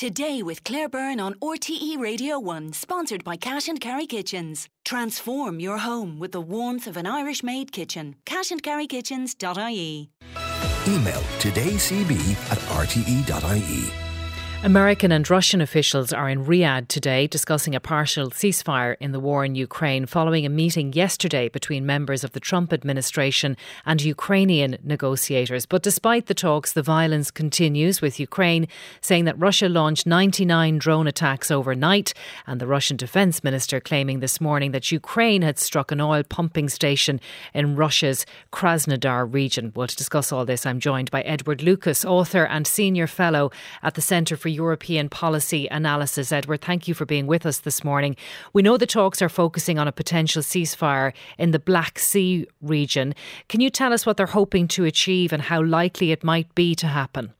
Today with Claire Byrne on RTE Radio 1, sponsored by Cash and Carry Kitchens. Transform your home with the warmth of an Irish-made kitchen. cashandcarrykitchens.ie. Email todaycb@rte.ie. American and Russian officials are in Riyadh today discussing a partial ceasefire in the war in Ukraine following a meeting yesterday between members of the Trump administration and Ukrainian negotiators. But despite the talks, the violence continues, with Ukraine saying that Russia launched 99 drone attacks overnight, and the Russian defence minister claiming this morning that Ukraine had struck an oil pumping station in Russia's Krasnodar region. Well, to discuss all this, I'm joined by Edward Lucas, author and senior fellow at the Centre for European Policy Analysis. Edward, thank you for being with us this morning. We know the talks are focusing on a potential ceasefire in the Black Sea region. Can you tell us what they're hoping to achieve and how likely it might be to happen?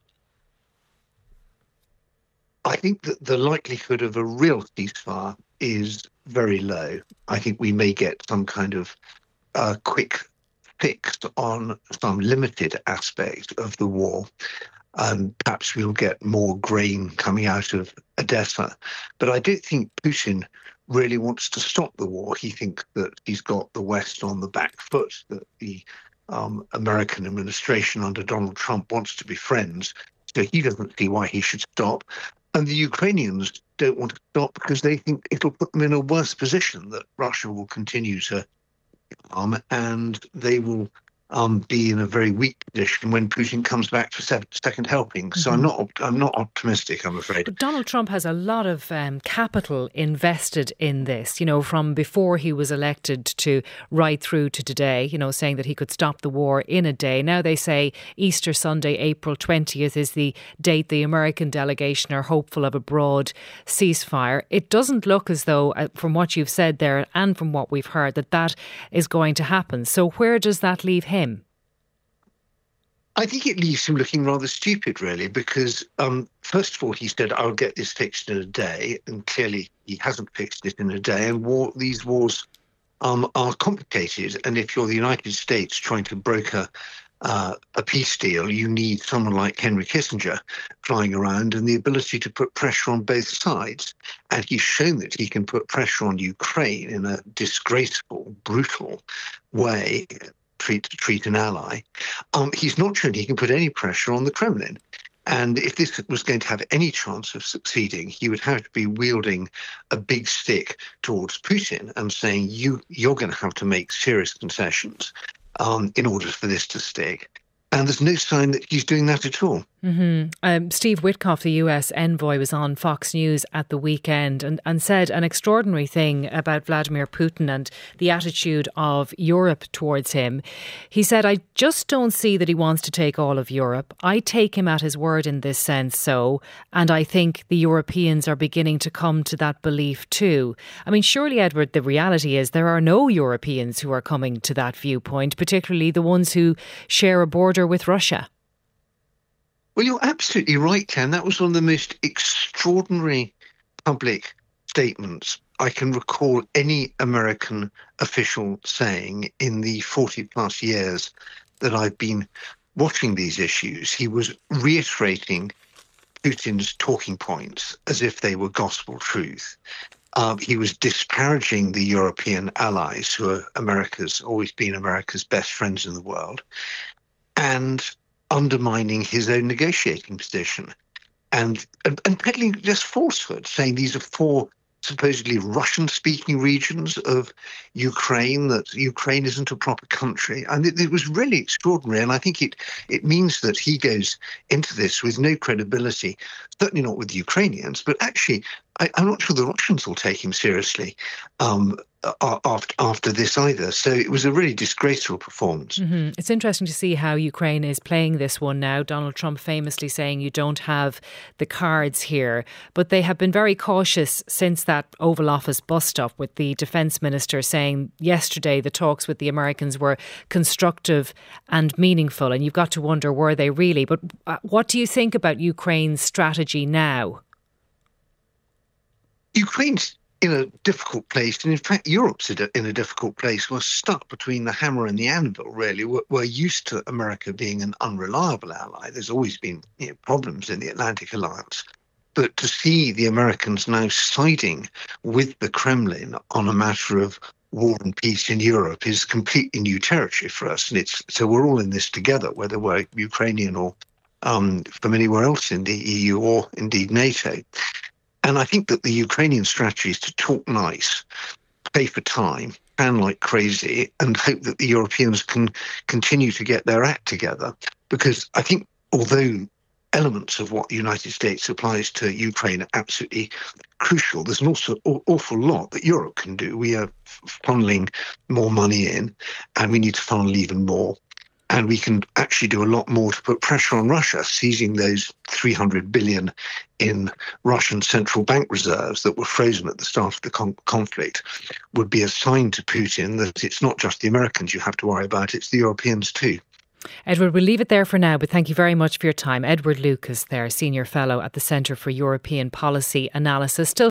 I think that the likelihood of a real ceasefire is very low. I think we may get some kind of quick fix on some limited aspect of the war. Perhaps we'll get more grain coming out of Odessa. But I don't think Putin really wants to stop the war. He thinks that he's got the West on the back foot, that the American administration under Donald Trump wants to be friends. So he doesn't see why he should stop. And the Ukrainians don't want to stop because they think it'll put them in a worse position, that Russia will continue to and they will be in a very weak position when Putin comes back for second helping. So I'm not optimistic, I'm afraid. But Donald Trump has a lot of capital invested in this, you know, from before he was elected to right through to today, you know, saying that he could stop the war in a day. Now they say Easter Sunday, April 20th is the date the American delegation are hopeful of a broad ceasefire. It doesn't look as though, from what you've said there and from what we've heard, that is going to happen. So where does that leave him? I think it leaves him looking rather stupid, really, because first of all, he said, I'll get this fixed in a day. And clearly he hasn't fixed it in a day. And these wars are complicated. And if you're the United States trying to broker a peace deal, you need someone like Henry Kissinger flying around and the ability to put pressure on both sides. And he's shown that he can put pressure on Ukraine in a disgraceful, brutal way, treat an ally. He's not shown he can put any pressure on the Kremlin. And if this was going to have any chance of succeeding, he would have to be wielding a big stick towards Putin and saying, you're going to have to make serious concessions in order for this to stick. And there's no sign that he's doing that at all. Mm-hmm. Steve Witkoff, the US envoy, was on Fox News at the weekend and said an extraordinary thing about Vladimir Putin and the attitude of Europe towards him. He said, I just don't see that he wants to take all of Europe. I take him at his word in this sense, and I think the Europeans are beginning to come to that belief too. I mean, surely, Edward, the reality is there are no Europeans who are coming to that viewpoint, particularly the ones who share a border with Russia. Well, you're absolutely right, Ken. That was one of the most extraordinary public statements I can recall any American official saying in the 40 plus years that I've been watching these issues. He was reiterating Putin's talking points as if they were gospel truth. He was disparaging the European allies, who are always been America's best friends in the world, and undermining his own negotiating position and peddling just falsehood, saying these are four supposedly Russian-speaking regions of Ukraine, that Ukraine isn't a proper country. And it was really extraordinary. And I think it means that he goes into this with no credibility, certainly not with the Ukrainians, but actually I'm not sure the Russians will take him seriously after this either. So it was a really disgraceful performance. Mm-hmm. It's interesting to see how Ukraine is playing this one now. Donald Trump famously saying you don't have the cards here. But they have been very cautious since that Oval Office bust-up, with the defence minister saying yesterday the talks with the Americans were constructive and meaningful. And you've got to wonder, were they really? But what do you think about Ukraine's strategy now? Ukraine's in a difficult place, and in fact Europe's in a difficult place. We're stuck between the hammer and the anvil, really. We're used to America being an unreliable ally. There's always been problems in the Atlantic Alliance. But to see the Americans now siding with the Kremlin on a matter of war and peace in Europe is completely new territory for us. And so we're all in this together, whether we're Ukrainian or from anywhere else in the EU or indeed NATO. And I think that the Ukrainian strategy is to talk nice, pay for time, plan like crazy, and hope that the Europeans can continue to get their act together. Because I think although elements of what the United States supplies to Ukraine are absolutely crucial, there's an also awful lot that Europe can do. We are funneling more money in, and we need to funnel even more. And we can actually do a lot more to put pressure on Russia. Seizing those 300 billion in Russian central bank reserves that were frozen at the start of the conflict would be a sign to Putin that it's not just the Americans you have to worry about, it's the Europeans too. Edward, we'll leave it there for now, but thank you very much for your time. Edward Lucas there, Senior Fellow at the Centre for European Policy Analysis. Still